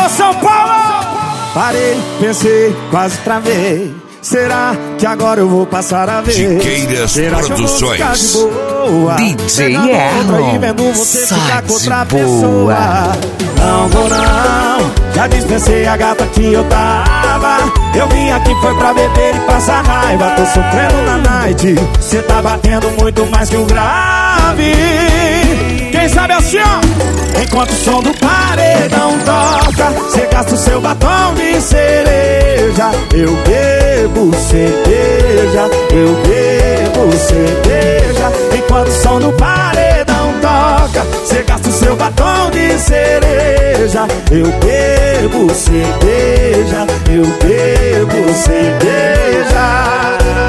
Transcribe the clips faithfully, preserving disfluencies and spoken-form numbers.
Alô, São Paulo! Parei, pensei, quase travei. Será que agora eu vou passar a ver? Chiqueiras Será Produções. que eu vou ficar de boa? D J Erlon, e vendo você ficar com outra de boa. pessoa. Não vou não, já dispensei a gata que eu tava. Eu vim aqui foi pra beber e passar raiva. Tô sofrendo na night, cê tá batendo muito mais que o grave. Quem sabe assim, ó? Enquanto o som do paredão toca, cê gasta o seu batom de cereja. Eu bebo cerveja, eu bebo cerveja. Enquanto o som do paredão toca, cê gasta o seu batom de cereja. Eu bebo cerveja, eu bebo cerveja.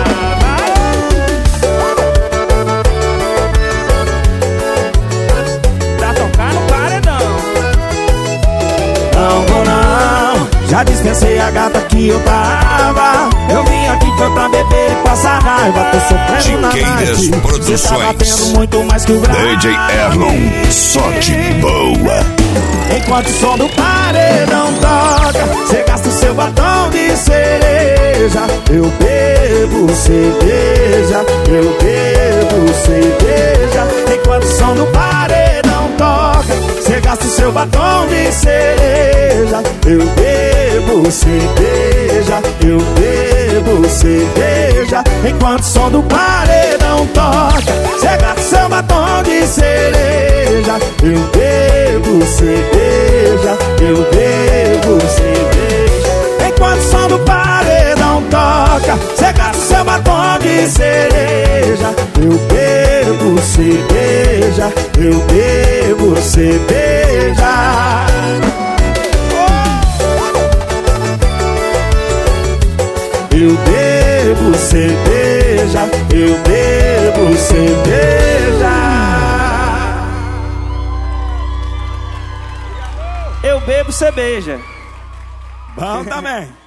Já dispensei a gata que eu tava. Eu vim aqui foi pra beber e passar raiva. Tô sofrendo na Chiqueiras night. Produções. Cê tá batendo muito mais que o grave. D J Erlon, só de boa. Enquanto o som do paredão toca, cê gasta o seu batom de cereja. Eu bebo cerveja, eu bebo cerveja. Enquanto o som do paredão toca, cê gasta o seu batom de cereja. Eu bebo cerveja, eu bebo cerveja. Enquanto o som do paredão toca, cê gasta o seu batom de cereja. Eu bebo cerveja, eu bebo cerveja. Enquanto o som do paredão toca, cê gasta o seu batom de cereja. Eu bebo cerveja, eu bebo cerveja. Eu bebo cerveja, eu bebo cerveja. Eu bebo cerveja. Bom também.